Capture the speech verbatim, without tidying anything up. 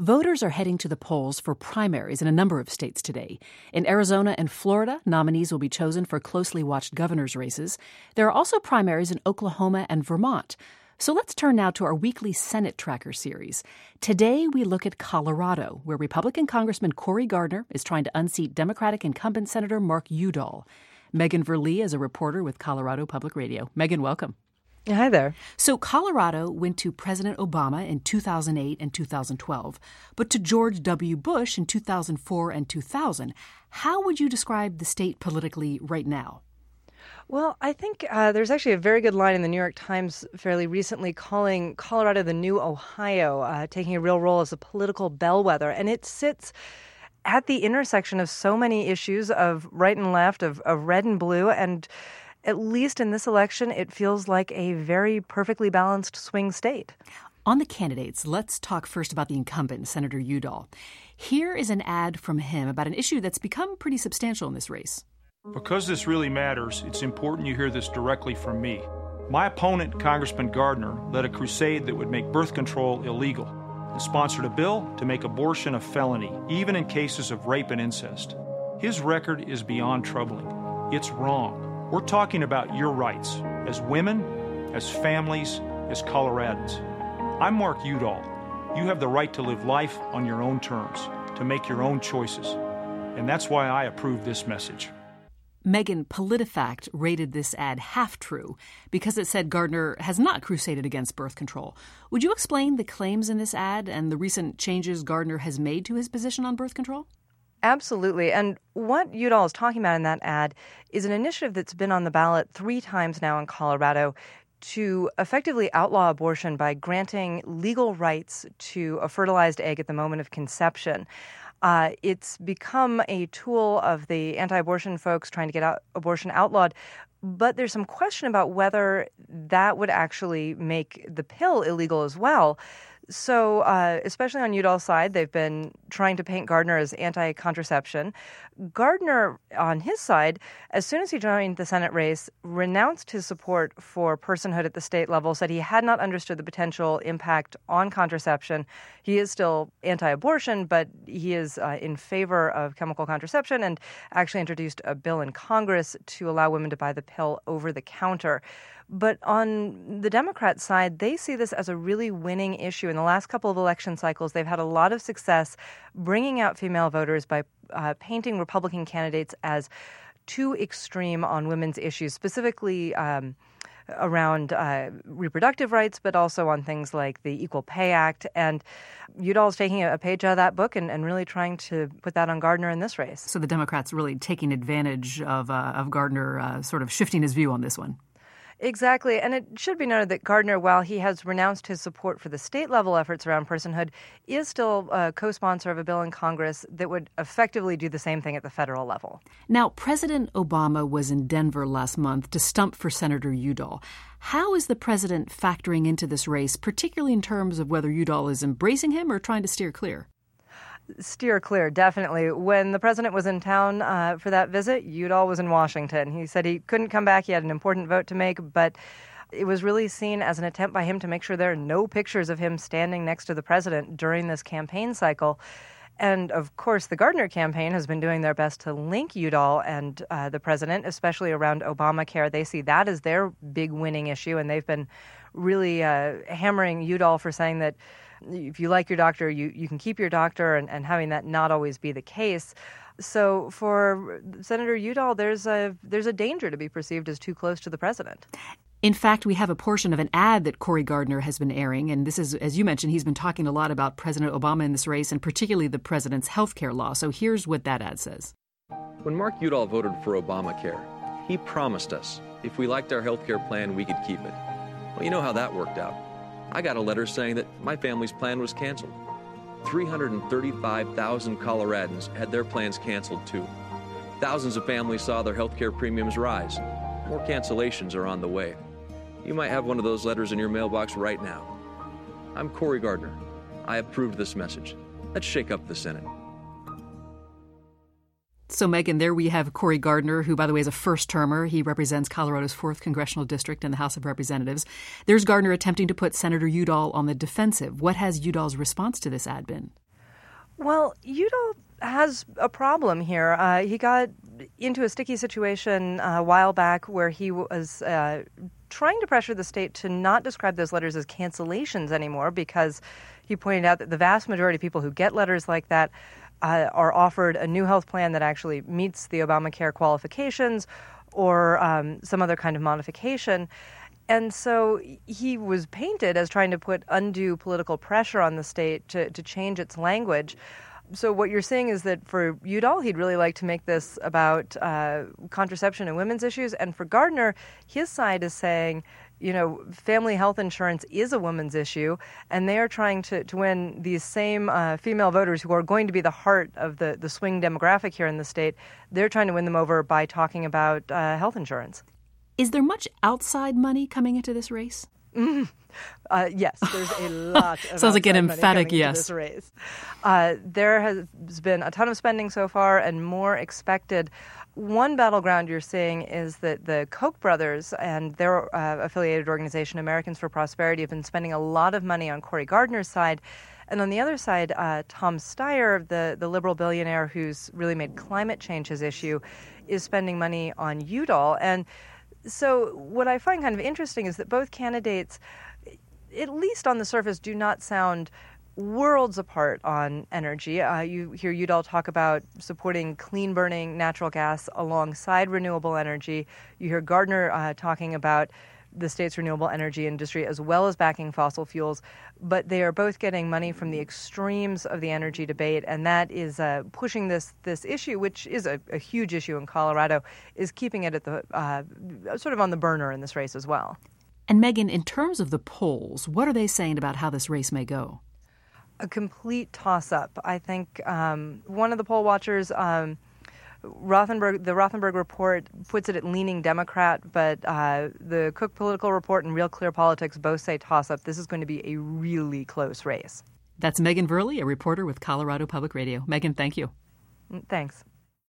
Voters are heading to the polls for primaries in a number of states today. In Arizona and Florida, nominees will be chosen for closely watched governor's races. There are also primaries in Oklahoma and Vermont. So let's turn now to our weekly Senate Tracker series. Today, we look at Colorado, where Republican Congressman Cory Gardner is trying to unseat Democratic incumbent Senator Mark Udall. Megan Verlee is a reporter with Colorado Public Radio. Megan, welcome. Hi there. So Colorado went to President Obama in two thousand eight and two thousand twelve, but to George W. Bush in two thousand four and two thousand. How would you describe the state politically right now? Well, I think uh, there's actually a very good line in the New York Times fairly recently calling Colorado the new Ohio, uh, taking a real role as a political bellwether. And it sits at the intersection of so many issues of right and left, of, of red and blue, and at least in this election, it feels like a very perfectly balanced swing state. On the candidates, let's talk first about the incumbent, Senator Udall. Here is an ad from him about an issue that's become pretty substantial in this race. Because this really matters, it's important you hear this directly from me. My opponent, Congressman Gardner, led a crusade that would make birth control illegal and sponsored a bill to make abortion a felony, even in cases of rape and incest. His record is beyond troubling. It's wrong. We're talking about your rights as women, as families, as Coloradans. I'm Mark Udall. You have the right to live life on your own terms, to make your own choices. And that's why I approve this message. Megan, PolitiFact rated this ad half-true because it said Gardner has not crusaded against birth control. Would you explain the claims in this ad and the recent changes Gardner has made to his position on birth control? Absolutely. And what Udall is talking about in that ad is an initiative that's been on the ballot three times now in Colorado to effectively outlaw abortion by granting legal rights to a fertilized egg at the moment of conception. Uh, it's become a tool of the anti-abortion folks trying to get out, abortion outlawed. But there's some question about whether that would actually make the pill illegal as well. So uh, especially on Udall's side, they've been trying to paint Gardner as anti-contraception. Gardner, on his side, as soon as he joined the Senate race, renounced his support for personhood at the state level, said he had not understood the potential impact on contraception. He is still anti-abortion, but he is uh, in favor of chemical contraception and actually introduced a bill in Congress to allow women to buy the pill over the counter. But on the Democrat side, they see this as a really winning issue. In the last couple of election cycles, they've had a lot of success bringing out female voters by uh, painting Republican candidates as too extreme on women's issues, specifically um, around uh, reproductive rights, but also on things like the Equal Pay Act. And Udall's taking a page out of that book and, and really trying to put that on Gardner in this race. So the Democrats really taking advantage of, uh, of Gardner uh, sort of shifting his view on this one. Exactly. And it should be noted that Gardner, while he has renounced his support for the state-level efforts around personhood, is still a co-sponsor of a bill in Congress that would effectively do the same thing at the federal level. Now, President Obama was in Denver last month to stump for Senator Udall. How is the president factoring into this race, particularly in terms of whether Udall is embracing him or trying to steer clear? Steer clear, definitely. When the president was in town uh, for that visit, Udall was in Washington. He said he couldn't come back. He had an important vote to make, but it was really seen as an attempt by him to make sure there are no pictures of him standing next to the president during this campaign cycle. And, of course, the Gardner campaign has been doing their best to link Udall and uh, the president, especially around Obamacare. They see that as their big winning issue, and they've been really uh, hammering Udall for saying that if you like your doctor, you, you can keep your doctor, and, and having that not always be the case. So for Senator Udall, there's a there's a danger to be perceived as too close to the president. In fact, we have a portion of an ad that Cory Gardner has been airing, and this is, as you mentioned, he's been talking a lot about President Obama in this race, and particularly the president's health care law. So here's what that ad says. When Mark Udall voted for Obamacare, he promised us if we liked our health care plan, we could keep it. Well, you know how that worked out. I got a letter saying that my family's plan was canceled. three hundred thirty-five thousand Coloradans had their plans canceled, too. Thousands of families saw their health care premiums rise. More cancellations are on the way. You might have one of those letters in your mailbox right now. I'm Cory Gardner. I approved this message. Let's shake up the Senate. So, Megan, there we have Cory Gardner, who, by the way, is a first-termer. He represents Colorado's fourth Congressional District in the House of Representatives. There's Gardner attempting to put Senator Udall on the defensive. What has Udall's response to this ad been? Well, Udall has a problem here. Uh, he got into a sticky situation uh, a while back where he was uh, trying to pressure the state to not describe those letters as cancellations anymore, because he pointed out that the vast majority of people who get letters like that uh, are offered a new health plan that actually meets the Obamacare qualifications or um, some other kind of modification. And so he was painted as trying to put undue political pressure on the state to, to change its language. So what you're saying is that for Udall, he'd really like to make this about uh, contraception and women's issues. And for Gardner, his side is saying, you know, family health insurance is a women's issue, and they are trying to, to win these same uh, female voters who are going to be the heart of the, the swing demographic here in the state. They're trying to win them over by talking about uh, health insurance. Is there much outside money coming into this race? Mm. Uh, yes, there's a lot of Sounds like an emphatic money yes. This race. Uh, there has been a ton of spending so far and more expected. One battleground you're seeing is that the Koch brothers and their uh, affiliated organization, Americans for Prosperity, have been spending a lot of money on Cory Gardner's side. And on the other side, uh, Tom Steyer, the, the liberal billionaire who's really made climate change his issue, is spending money on Udall. And so what I find kind of interesting is that both candidates, at least on the surface, do not sound worlds apart on energy. Uh, you hear Udall talk about supporting clean-burning natural gas alongside renewable energy. You hear Gardner uh, talking about the state's renewable energy industry as well as backing fossil fuels. But they are both getting money from the extremes of the energy debate, and that is uh, pushing this this issue, which is a, a huge issue in Colorado, is keeping it at the uh, sort of on the burner in this race as well. And Megan, in terms of the polls, what are they saying about how this race may go? A complete toss-up. I think um, one of the poll watchers, um, Rothenberg, the Rothenberg report puts it at leaning Democrat, but uh, the Cook Political Report and Real Clear Politics both say toss-up. This is going to be a really close race. That's Megan Verley, a reporter with Colorado Public Radio. Megan, thank you. Thanks.